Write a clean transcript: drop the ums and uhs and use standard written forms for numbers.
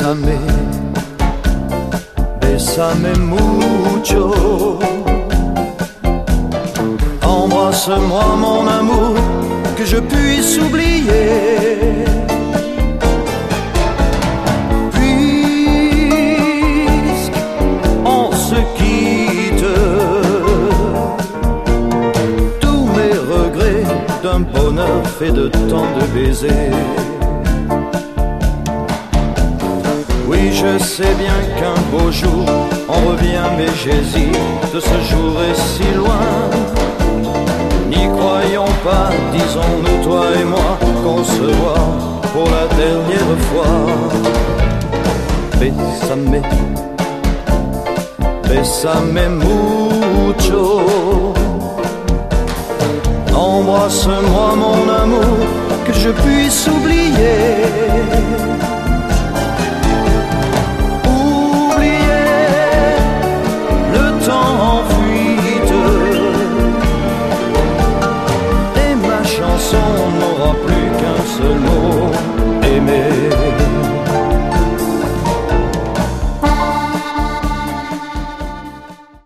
Bésame, bésame mucho. Embrasse-moi mon amour, que je puisse oublier. Puisqu'on se quitte, tous mes regrets d'un bonheur fait de tant de baisers. Oui, je sais bien qu'un beau jour on revient, mais j'hésite, ce jour est si loin. N'y croyons pas, disons-nous, toi et moi, qu'on se voit pour la dernière fois. Bésame, bésame mucho. Embrasse-moi mon amour, que je puisse oublier.